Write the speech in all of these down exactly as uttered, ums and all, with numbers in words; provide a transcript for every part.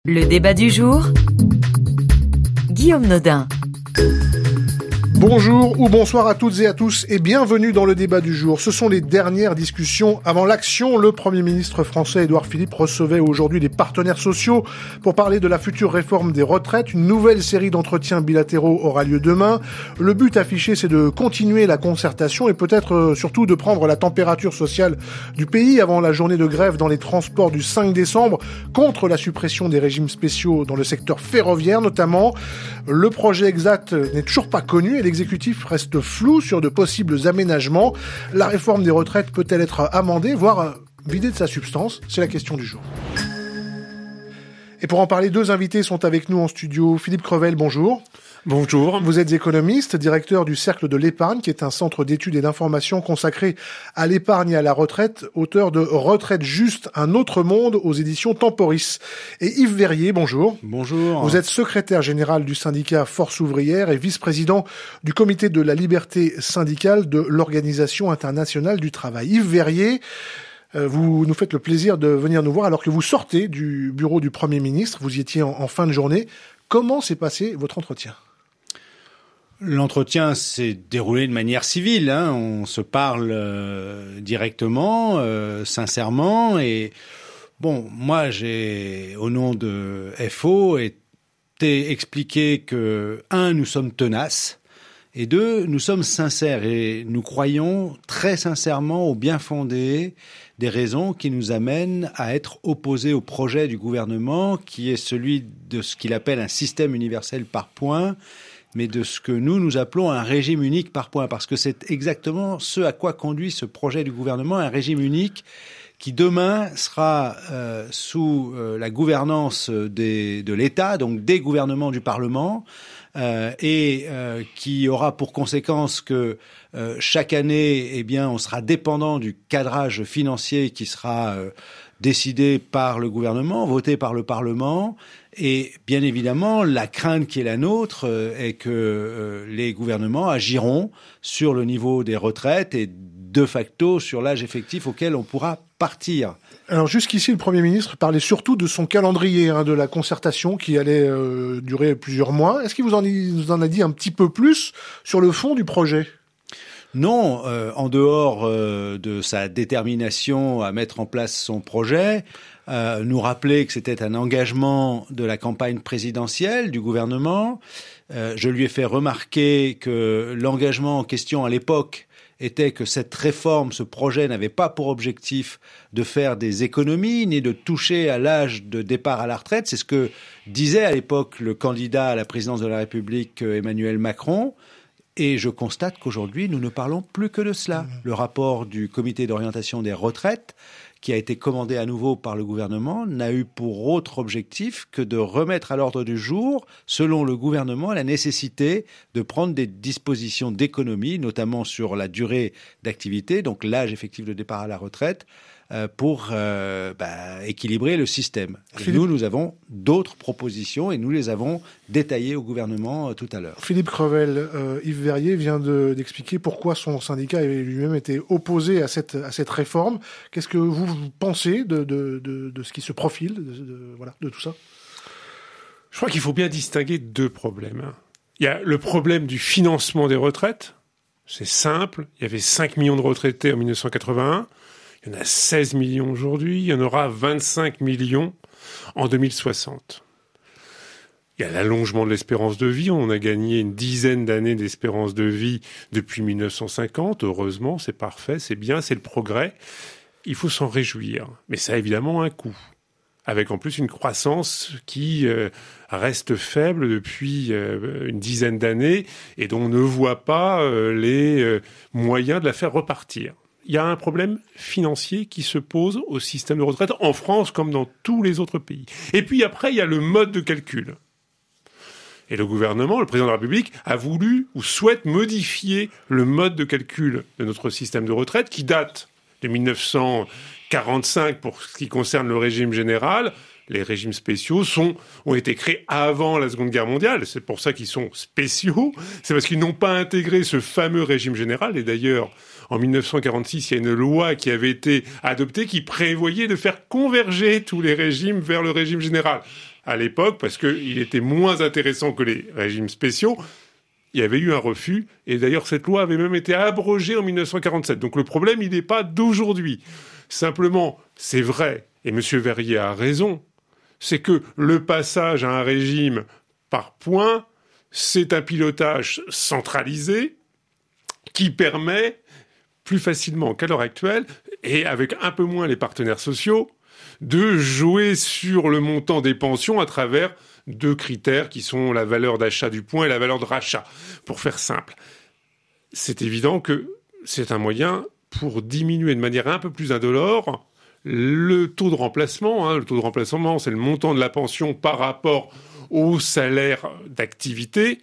Le débat du jour, Guillaume Nodin. Bonjour ou bonsoir à toutes et à tous et bienvenue dans le débat du jour. Ce sont les dernières discussions avant l'action. Le Premier ministre français Édouard Philippe recevait aujourd'hui les partenaires sociaux pour parler de la future réforme des retraites. Une nouvelle série d'entretiens bilatéraux aura lieu demain. Le but affiché, c'est de continuer la concertation et peut-être euh, surtout de prendre la température sociale du pays avant la journée de grève dans les transports du cinq décembre contre la suppression des régimes spéciaux dans le secteur ferroviaire notamment. Le projet exact n'est toujours pas connu et l'exécutif reste flou sur de possibles aménagements. La réforme des retraites peut-elle être amendée, voire vidée de sa substance ? C'est la question du jour. Et pour en parler, deux invités sont avec nous en studio. Philippe Crevel, bonjour. Bonjour. Vous êtes économiste, directeur du Cercle de l'épargne, qui est un centre d'études et d'information consacré à l'épargne et à la retraite, auteur de Retraite juste, un autre monde aux éditions Temporis. Et Yves Verrier, bonjour. Bonjour. Vous êtes secrétaire général du syndicat Force ouvrière et vice-président du comité de la liberté syndicale de l'Organisation internationale du travail. Yves Verrier, vous nous faites le plaisir de venir nous voir alors que vous sortez du bureau du Premier ministre. Vous y étiez en, en fin de journée. Comment s'est passé votre entretien ? L'entretien s'est déroulé de manière civile, hein. On se parle euh, directement, euh, sincèrement. Et bon, moi, j'ai, au nom de F O, été expliqué que, un, nous sommes tenaces, et deux, nous sommes sincères. Et nous croyons très sincèrement au bien fondé des raisons qui nous amènent à être opposés au projet du gouvernement, qui est celui de ce qu'il appelle un système universel par points, mais de ce que nous, nous appelons un régime unique par points, parce que c'est exactement ce à quoi conduit ce projet du gouvernement, un régime unique qui demain sera euh, sous euh, la gouvernance des, de l'État, donc des gouvernements du Parlement, euh, et euh, qui aura pour conséquence que euh, chaque année, eh bien, on sera dépendant du cadrage financier qui sera euh, décidé par le gouvernement, voté par le Parlement. Et bien évidemment, la crainte qui est la nôtre euh, est que euh, les gouvernements agiront sur le niveau des retraites et de facto sur l'âge effectif auquel on pourra partir. Alors jusqu'ici, le Premier ministre parlait surtout de son calendrier, hein, de la concertation qui allait euh, durer plusieurs mois. Est-ce qu'il vous en, vous en a dit un petit peu plus sur le fond du projet ? Non, euh, en dehors euh, de sa détermination à mettre en place son projet, euh, nous rappeler que c'était un engagement de la campagne présidentielle du gouvernement. Euh, je lui ai fait remarquer que l'engagement en question à l'époque était que cette réforme, ce projet n'avait pas pour objectif de faire des économies ni de toucher à l'âge de départ à la retraite. C'est ce que disait à l'époque le candidat à la présidence de la République, Emmanuel Macron. Et je constate qu'aujourd'hui, nous ne parlons plus que de cela. Le rapport du comité d'orientation des retraites, qui a été commandé à nouveau par le gouvernement, n'a eu pour autre objectif que de remettre à l'ordre du jour, selon le gouvernement, la nécessité de prendre des dispositions d'économie, notamment sur la durée d'activité, donc l'âge effectif de départ à la retraite, euh, pour euh, bah, équilibrer le système. Et nous, nous avons d'autres propositions et nous les avons détaillées au gouvernement euh, tout à l'heure. Philippe Crevel, euh, Yves Verrier vient de, d'expliquer pourquoi son syndicat lui-même était opposé à cette, à cette réforme. Qu'est-ce que vous, vous pensez de, de, de, de ce qui se profile, de, de, voilà, de tout ça ? Je crois qu'il faut bien distinguer deux problèmes. Il y a le problème du financement des retraites. C'est simple. Il y avait cinq millions de retraités en dix-neuf cent quatre-vingt-un. Il y en a seize millions aujourd'hui. Il y en aura vingt-cinq millions en deux mille soixante. Il y a l'allongement de l'espérance de vie. On a gagné une dizaine d'années d'espérance de vie depuis dix-neuf cent cinquante. Heureusement, c'est parfait, c'est bien, c'est le progrès. Il faut s'en réjouir. Mais ça a évidemment un coût. Avec en plus une croissance qui euh, reste faible depuis euh, une dizaine d'années et dont on ne voit pas euh, les euh, moyens de la faire repartir. Il y a un problème financier qui se pose au système de retraite en France comme dans tous les autres pays. Et puis après, il y a le mode de calcul. Et le gouvernement, le président de la République, a voulu ou souhaite modifier le mode de calcul de notre système de retraite qui date de dix-neuf cent quarante-cinq pour ce qui concerne le régime général. Les régimes spéciaux sont, ont été créés avant la Seconde Guerre mondiale. C'est pour ça qu'ils sont spéciaux. C'est parce qu'ils n'ont pas intégré ce fameux régime général. Et d'ailleurs, en dix-neuf cent quarante-six, il y a une loi qui avait été adoptée qui prévoyait de faire converger tous les régimes vers le régime général. à l'époque, parce qu'il était moins intéressant que les régimes spéciaux, il y avait eu un refus. Et d'ailleurs, cette loi avait même été abrogée en dix-neuf cent quarante-sept. Donc le problème, il n'est pas d'aujourd'hui. Simplement, c'est vrai, et M. Verrier a raison, c'est que le passage à un régime par points, c'est un pilotage centralisé qui permet plus facilement qu'à l'heure actuelle, et avec un peu moins les partenaires sociaux, de jouer sur le montant des pensions à travers deux critères qui sont la valeur d'achat du point et la valeur de rachat. Pour faire simple, c'est évident que c'est un moyen pour diminuer de manière un peu plus indolore le taux de remplacement. Hein. Le taux de remplacement, c'est le montant de la pension par rapport au salaire d'activité.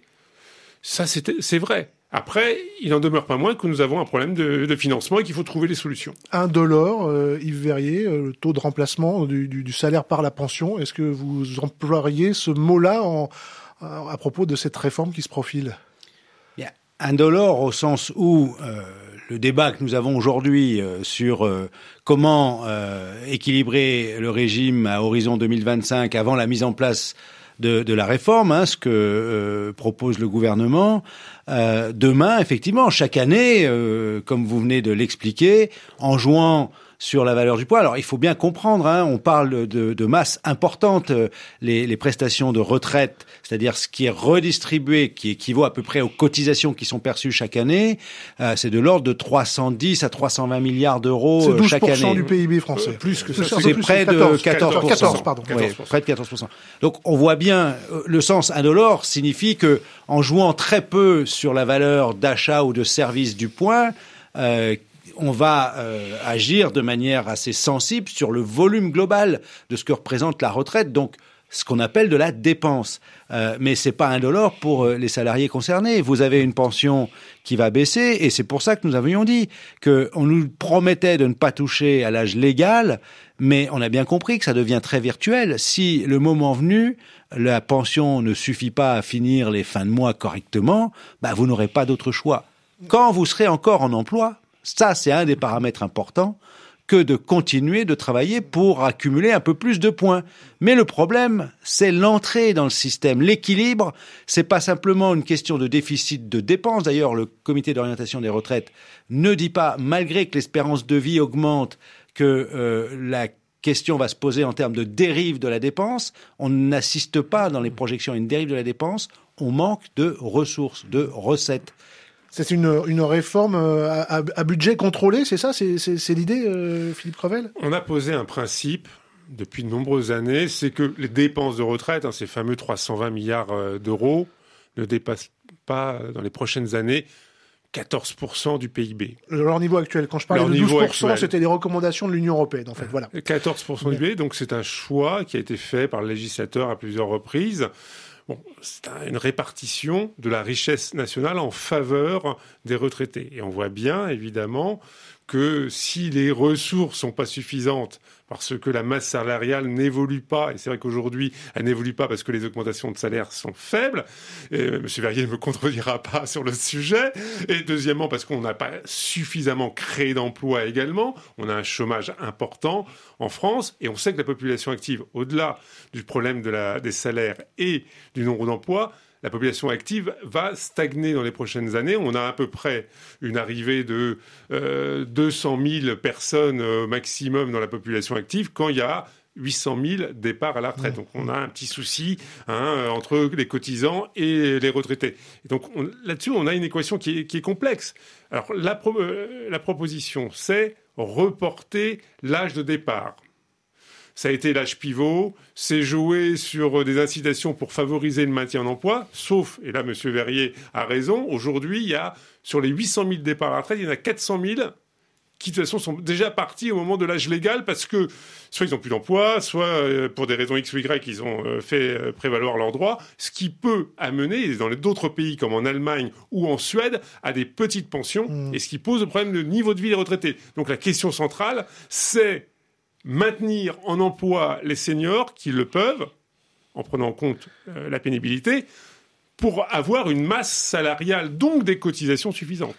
Ça, c'est, c'est vrai. Après, il n'en demeure pas moins que nous avons un problème de, de financement et qu'il faut trouver des solutions. Indolore, euh, Yves Verrier, euh, le taux de remplacement du, du, du salaire par la pension, est-ce que vous emploieriez ce mot-là en, à propos de cette réforme qui se profile ? Yeah. Indolore au sens où euh, le débat que nous avons aujourd'hui euh, sur euh, comment euh, équilibrer le régime à horizon deux mille vingt-cinq avant la mise en place de, de la réforme, hein, ce que euh, propose le gouvernement. Euh, demain, effectivement, chaque année, euh, comme vous venez de l'expliquer, en jouant sur la valeur du poids. Alors, il faut bien comprendre, hein, on parle de, de masse importante, les, les prestations de retraite, c'est-à-dire ce qui est redistribué, qui équivaut à peu près aux cotisations qui sont perçues chaque année, euh, c'est de l'ordre de trois cent dix à trois cent vingt milliards d'euros c'est douze chaque année. C'est douze pour cent du P I B français. Euh, plus que ça. C'est, c'est près de quatorze pour cent. quatorze, pardon. Oui, près de quatorze pour cent. Donc, on voit bien, le sens indolore signifie que, en jouant très peu sur la valeur d'achat ou de service du point, euh, on va euh, agir de manière assez sensible sur le volume global de ce que représente la retraite, donc ce qu'on appelle de la dépense. Euh, mais c'est pas indolore pour euh, les salariés concernés. Vous avez une pension qui va baisser, et c'est pour ça que nous avions dit que on nous promettait de ne pas toucher à l'âge légal, mais on a bien compris que ça devient très virtuel. Si le moment venu, la pension ne suffit pas à finir les fins de mois correctement, bah vous n'aurez pas d'autre choix. Quand vous serez encore en emploi, ça, c'est un des paramètres importants, que de continuer de travailler pour accumuler un peu plus de points. Mais le problème, c'est l'entrée dans le système. L'équilibre, c'est pas simplement une question de déficit de dépenses. D'ailleurs, le comité d'orientation des retraites ne dit pas, malgré que l'espérance de vie augmente, que euh, la question va se poser en termes de dérive de la dépense. On n'assiste pas dans les projections à une dérive de la dépense. On manque de ressources, de recettes. C'est une, une réforme à, à, à budget contrôlé, c'est ça ? C'est, c'est, c'est l'idée, euh, Philippe Crevel ? On a posé un principe depuis de nombreuses années, c'est que les dépenses de retraite, hein, ces fameux trois cent vingt milliards d'euros, ne dépassent pas dans les prochaines années quatorze pour cent du P I B. Leur niveau actuel. Quand je parlais Leur de douze pour cent, actuel. C'était les recommandations de l'Union européenne, en fait. Voilà. quatorze pour cent du P I B, donc c'est un choix qui a été fait par le législateur à plusieurs reprises. Bon, c'est une répartition de la richesse nationale en faveur des retraités. Et on voit bien, évidemment, que si les ressources sont pas suffisantes parce que la masse salariale n'évolue pas, et c'est vrai qu'aujourd'hui, elle n'évolue pas parce que les augmentations de salaire sont faibles, et M. Verrier ne me contredira pas sur le sujet, et deuxièmement, parce qu'on n'a pas suffisamment créé d'emplois également, on a un chômage important en France, et on sait que la population active, au-delà du problème de la, des salaires et du nombre d'emplois, la population active va stagner dans les prochaines années. On a à peu près une arrivée de euh, deux cent mille personnes euh, maximum dans la population active quand il y a huit cent mille départs à la retraite. Donc on a un petit souci hein, entre les cotisants et les retraités. Et donc on, là-dessus, on a une équation qui est, qui est complexe. Alors la, pro, euh, la proposition, c'est reporter l'âge de départ. Ça a été l'âge pivot, c'est joué sur des incitations pour favoriser le maintien en emploi, sauf, et là M. Verrier a raison, aujourd'hui, il y a, sur les huit cent mille départs à la retraite, il y en a quatre cent mille qui, de toute façon, sont déjà partis au moment de l'âge légal parce que soit ils n'ont plus d'emploi, soit euh, pour des raisons X ou Y, ils ont euh, fait euh, prévaloir leurs droits, ce qui peut amener, dans d'autres pays comme en Allemagne ou en Suède, à des petites pensions, mmh. et ce qui pose le problème de niveau de vie des retraités. Donc la question centrale, c'est maintenir en emploi les seniors qui le peuvent, en prenant en compte euh, la pénibilité, pour avoir une masse salariale, donc des cotisations suffisantes.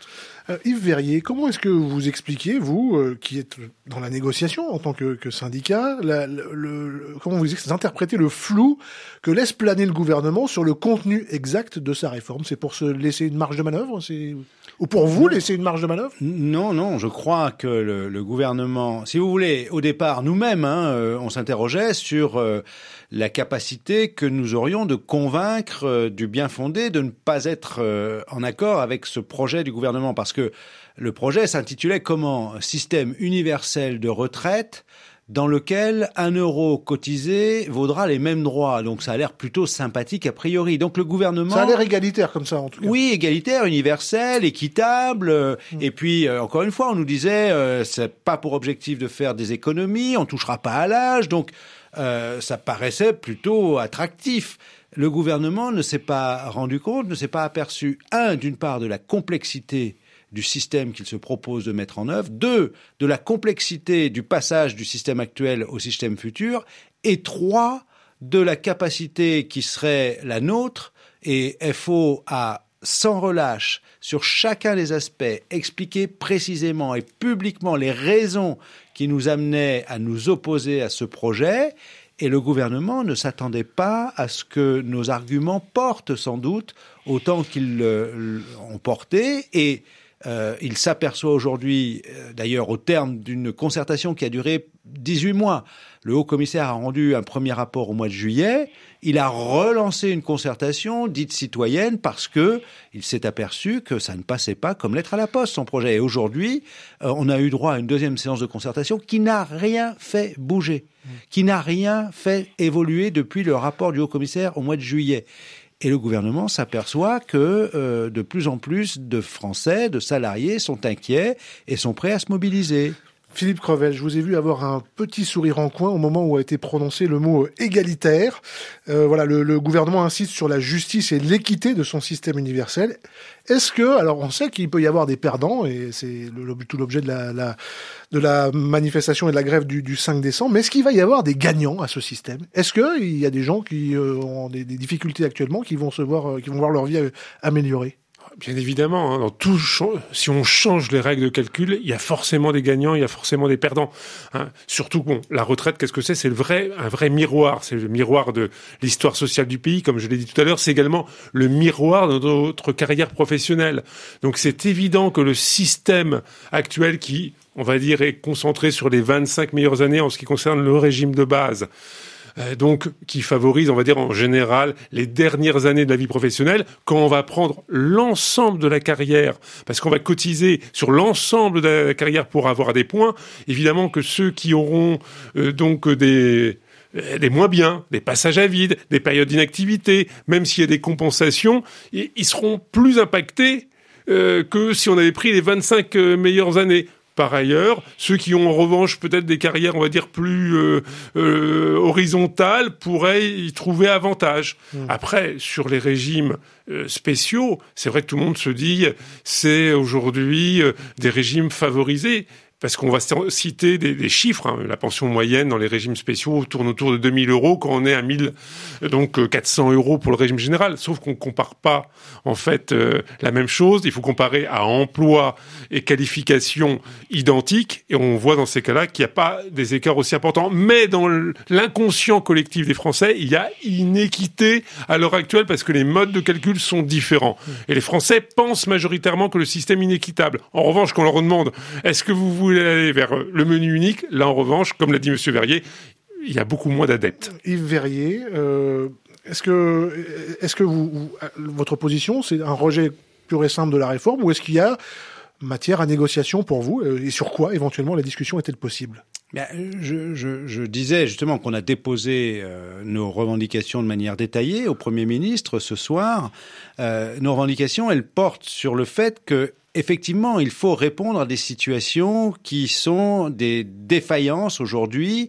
Euh, Yves Verrier, comment est-ce que vous expliquez, vous, euh, qui êtes dans la négociation en tant que, que syndicat, la, le, le, comment vous interprétez le flou que laisse planer le gouvernement sur le contenu exact de sa réforme? C'est pour se laisser une marge de manœuvre, c'est... ou pour vous laisser une marge de manœuvre? Non, non, je crois que le, le gouvernement, si vous voulez, au départ, nous-mêmes, hein, euh, on s'interrogeait sur euh, la capacité que nous aurions de convaincre euh, du bien fondé de ne pas être euh, en accord avec ce projet du gouvernement, parce que le projet s'intitulait comment? Système universel de retraite dans lequel un euro cotisé vaudra les mêmes droits. Donc ça a l'air plutôt sympathique a priori. Donc le gouvernement... Ça a l'air égalitaire comme ça en tout cas. Oui, égalitaire, universel, équitable. Mmh. Et puis, euh, encore une fois, on nous disait, euh, c'est pas pour objectif de faire des économies, on touchera pas à l'âge. Donc euh, ça paraissait plutôt attractif. Le gouvernement ne s'est pas rendu compte, ne s'est pas aperçu, un, d'une part, de la complexité du système qu'il se propose de mettre en œuvre, deux, de la complexité du passage du système actuel au système futur, et trois, de la capacité qui serait la nôtre, et F O a sans relâche, sur chacun des aspects, expliqué précisément et publiquement les raisons qui nous amenaient à nous opposer à ce projet. Et le gouvernement ne s'attendait pas à ce que nos arguments portent sans doute autant qu'ils l'ont porté. Et euh, il s'aperçoit aujourd'hui, euh, d'ailleurs au terme d'une concertation qui a duré dix-huit mois, le haut-commissaire a rendu un premier rapport au mois de juillet. Il a relancé une concertation dite citoyenne parce que il s'est aperçu que ça ne passait pas comme lettre à la poste, son projet. Et aujourd'hui, euh, on a eu droit à une deuxième séance de concertation qui n'a rien fait bouger, mmh. qui n'a rien fait évoluer depuis le rapport du haut-commissaire au mois de juillet. Et le gouvernement s'aperçoit que euh, de plus en plus de Français, de salariés sont inquiets et sont prêts à se mobiliser. Philippe Crevel, je vous ai vu avoir un petit sourire en coin au moment où a été prononcé le mot égalitaire. Euh, voilà, le, le gouvernement insiste sur la justice et l'équité de son système universel. Est-ce que, alors on sait qu'il peut y avoir des perdants, et c'est le, tout l'objet de la, la, de la manifestation et de la grève du, du cinq décembre, mais est-ce qu'il va y avoir des gagnants à ce système? Est-ce qu'il y a des gens qui euh, ont des, des difficultés actuellement, qui vont se voir, euh, qui vont voir leur vie euh, améliorée? Bien évidemment, hein, dans tout, si on change les règles de calcul, il y a forcément des gagnants, il y a forcément des perdants. Hein. Surtout, bon, la retraite, qu'est-ce que c'est? C'est le vrai, un vrai miroir. C'est le miroir de l'histoire sociale du pays, comme je l'ai dit tout à l'heure. C'est également le miroir de notre carrière professionnelle. Donc, c'est évident que le système actuel, qui, on va dire, est concentré sur les vingt-cinq meilleures années en ce qui concerne le régime de base, Euh, donc qui favorise, on va dire en général, les dernières années de la vie professionnelle, quand on va prendre l'ensemble de la carrière, parce qu'on va cotiser sur l'ensemble de la carrière pour avoir des points, évidemment que ceux qui auront euh, donc des... des moins bien, des passages à vide, des périodes d'inactivité, même s'il y a des compensations, ils seront plus impactés euh, que si on avait pris les vingt-cinq euh, meilleures années. Par ailleurs, ceux qui ont en revanche peut-être des carrières, on va dire, plus euh, euh, horizontales, pourraient y trouver avantage. Mmh. Après, sur les régimes euh, spéciaux, c'est vrai que tout le monde se dit c'est aujourd'hui euh, des régimes favorisés. Parce qu'on va citer des, des chiffres, hein. La pension moyenne dans les régimes spéciaux tourne autour de deux mille euros quand on est à mille, donc quatre cents euros pour le régime général. Sauf qu'on compare pas, en fait, euh, la même chose. Il faut comparer à emploi et qualification identiques. Et on voit dans ces cas-là qu'il n'y a pas des écarts aussi importants. Mais dans l'inconscient collectif des Français, il y a inéquité à l'heure actuelle parce que les modes de calcul sont différents. Et les Français pensent majoritairement que le système est inéquitable. En revanche, quand on leur demande, est-ce que vous voulez aller vers le menu unique, là en revanche, comme l'a dit Monsieur Verrier, il y a beaucoup moins d'adeptes. Yves Verrier, euh, est-ce que, est-ce que vous, vous, votre position, c'est un rejet pur et simple de la réforme, ou est-ce qu'il y a matière à négociation pour vous, et sur quoi éventuellement la discussion est-elle possible? Bien, je, je, je disais justement qu'on a déposé euh, nos revendications de manière détaillée au Premier ministre ce soir. Euh, nos revendications, elles portent sur le fait que effectivement, il faut répondre à des situations qui sont des défaillances aujourd'hui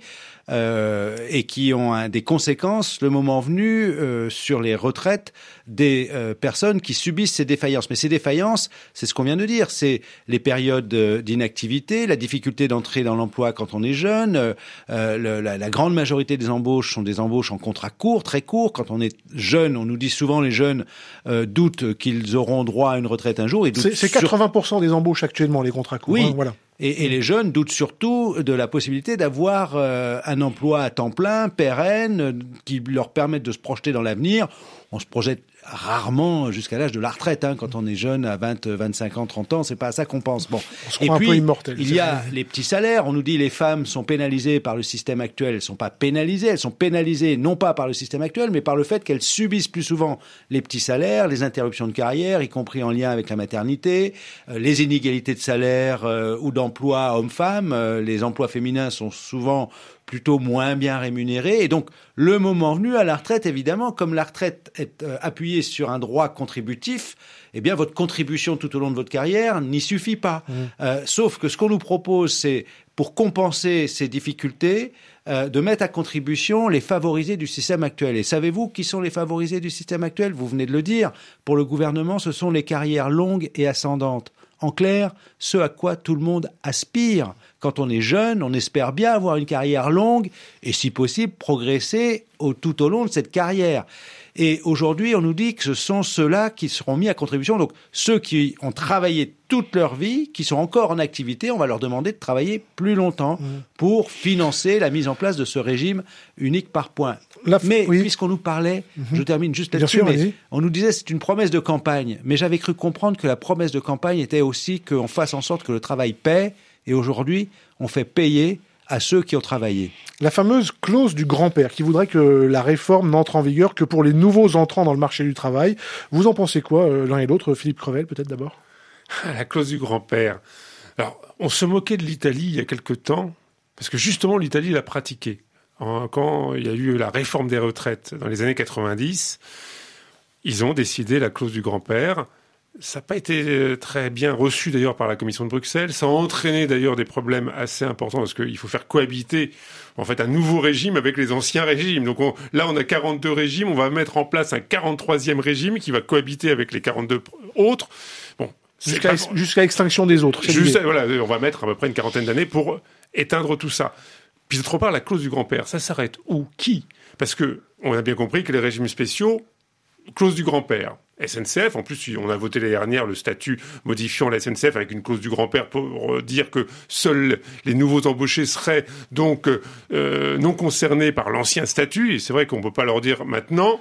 euh, et qui ont un, des conséquences, le moment venu, euh, sur les retraites des euh, personnes qui subissent ces défaillances. Mais ces défaillances, c'est ce qu'on vient de dire, c'est les périodes d'inactivité, la difficulté d'entrer dans l'emploi quand on est jeune, euh, le, la, la grande majorité des embauches sont des embauches en contrat court, très court. Quand on est jeune, on nous dit souvent les jeunes euh, doutent qu'ils auront droit à une retraite un jour. C'est, c'est quatre-vingts pour cent sur... des embauches actuellement, les contrats courts. Oui. Hein, voilà. Et, et les jeunes doutent surtout de la possibilité d'avoir euh, un emploi à temps plein, pérenne, euh, qui leur permette de se projeter dans l'avenir. On se projette rarement jusqu'à l'âge de la retraite, hein, quand on est jeune à vingt, vingt-cinq ans, trente ans, c'est pas à ça qu'on pense. Bon. On se croit et puis, un peu immortel. Il y a vrai. Les petits salaires. On nous dit les femmes sont pénalisées par le système actuel. Elles sont pas pénalisées. Elles sont pénalisées non pas par le système actuel, mais par le fait qu'elles subissent plus souvent les petits salaires, les interruptions de carrière, y compris en lien avec la maternité, euh, les inégalités de salaire euh, ou d'emploi hommes-femmes. Euh, les emplois féminins sont souvent plutôt moins bien rémunérés. Et donc, le moment venu, à la retraite, évidemment, comme la retraite est euh, appuyée sur un droit contributif, eh bien, votre contribution tout au long de votre carrière n'y suffit pas. Mmh. Euh, sauf que ce qu'on nous propose, c'est, pour compenser ces difficultés, euh, de mettre à contribution les favorisés du système actuel. Et savez-vous qui sont les favorisés du système actuel ? Vous venez de le dire. Pour le gouvernement, ce sont les carrières longues et ascendantes. En clair, ce à quoi tout le monde aspire. Quand on est jeune, on espère bien avoir une carrière longue et, si possible, progresser au, tout au long de cette carrière. Et aujourd'hui, on nous dit que ce sont ceux-là qui seront mis à contribution. Donc, ceux qui ont travaillé toute leur vie, qui sont encore en activité, on va leur demander de travailler plus longtemps mmh. pour financer la mise en place de ce régime unique par points. La f... Mais, oui. puisqu'on nous parlait, mmh. je termine juste là-dessus, sûr, mais vas-y. On nous disait que c'est une promesse de campagne. Mais j'avais cru comprendre que la promesse de campagne était aussi qu'on fasse en sorte que le travail paie. Et aujourd'hui, on fait payer à ceux qui ont travaillé. La fameuse clause du grand-père qui voudrait que la réforme n'entre en vigueur que pour les nouveaux entrants dans le marché du travail. Vous en pensez quoi, euh, l'un et l'autre ? Philippe Crevel, peut-être d'abord ? La clause du grand-père. Alors, on se moquait de l'Italie il y a quelque temps, parce que justement, l'Italie l'a pratiquée. Quand il y a eu la réforme des retraites dans les années quatre-vingt-dix, ils ont décidé la clause du grand-père. Ça n'a pas été très bien reçu d'ailleurs par la Commission de Bruxelles. Ça a entraîné d'ailleurs des problèmes assez importants parce qu'il faut faire cohabiter en fait un nouveau régime avec les anciens régimes. Donc on, là on a quarante-deux régimes, on va mettre en place un quarante-troisième régime qui va cohabiter avec les quarante-deux autres. Bon, jusqu'à, pas... ex- jusqu'à extinction des autres. Juste, voilà, on va mettre à peu près une quarantaine d'années pour éteindre tout ça. Puis d'autre part, la clause du grand-père, ça s'arrête où ? Qui ? Parce que on a bien compris que les régimes spéciaux, clause du grand-père. S N C F, en plus, on a voté l'année dernière le statut modifiant la S N C F avec une clause du grand-père pour dire que seuls les nouveaux embauchés seraient donc euh, non concernés par l'ancien statut. Et c'est vrai qu'on ne peut pas leur dire maintenant.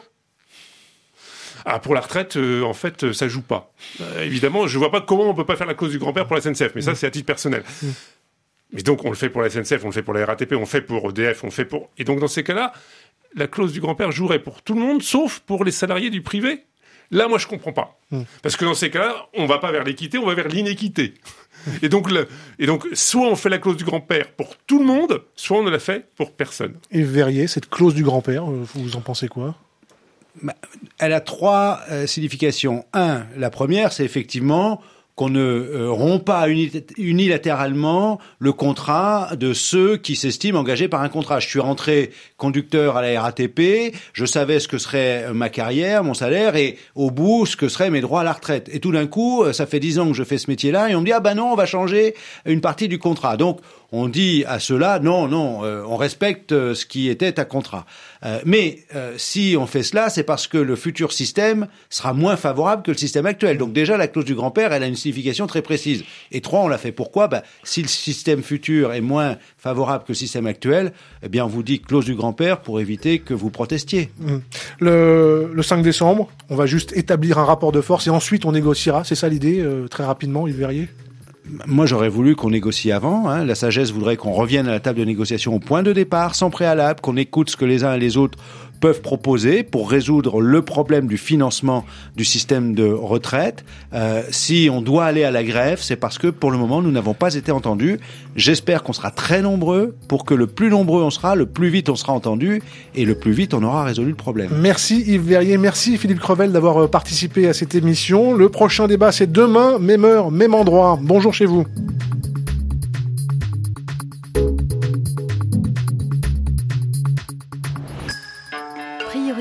Ah, pour la retraite, euh, en fait, ça joue pas. Euh, évidemment, je vois pas comment on peut pas faire la clause du grand-père pour la S N C F, mais ça, c'est à titre personnel. Mmh. Mais donc, on le fait pour la S N C F, on le fait pour la R A T P, on le fait pour E D F, on le fait pour... Et donc, dans ces cas-là, la clause du grand-père jouerait pour tout le monde, sauf pour les salariés du privé. Là, moi, je comprends pas. Mmh. Parce que dans ces cas-là, on va pas vers l'équité, on va vers l'inéquité. Et donc, le, et donc, soit on fait la clause du grand-père pour tout le monde, soit on ne la fait pour personne. Et Verrier, cette clause du grand-père, vous en pensez quoi ? Elle a trois euh, significations. Un, la première, c'est effectivement qu'on ne euh, rompt pas unilatéralement le contrat de ceux qui s'estiment engagés par un contrat. Je suis rentré conducteur à la R A T P, je savais ce que serait ma carrière, mon salaire, et au bout, ce que seraient mes droits à la retraite. Et tout d'un coup, ça fait dix ans que je fais ce métier-là, et on me dit « Ah ben non, on va changer une partie du contrat ». Donc, on dit à ceux-là, non, non, euh, on respecte euh, ce qui était un contrat. Euh, mais euh, si on fait cela, c'est parce que le futur système sera moins favorable que le système actuel. Donc déjà, la clause du grand-père, elle a une signification très précise. Et trois, on l'a fait pourquoi ? Ben, si le système futur est moins favorable que le système actuel, eh bien, on vous dit clause du grand-père pour éviter que vous protestiez. Mmh. Le, le cinq décembre, on va juste établir un rapport de force et ensuite on négociera. C'est ça l'idée, euh, très rapidement, Yves Verrier ? Moi, j'aurais voulu qu'on négocie avant. Hein. La sagesse voudrait qu'on revienne à la table de négociation au point de départ, sans préalable, qu'on écoute ce que les uns et les autres peuvent proposer pour résoudre le problème du financement du système de retraite. Euh, si on doit aller à la grève, c'est parce que pour le moment, nous n'avons pas été entendus. J'espère qu'on sera très nombreux pour que le plus nombreux on sera, le plus vite on sera entendu et le plus vite on aura résolu le problème. Merci Yves Verrier, merci Philippe Crevel d'avoir participé à cette émission. Le prochain débat, c'est demain, même heure, même endroit. Bonjour chez vous.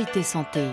Actualité Santé.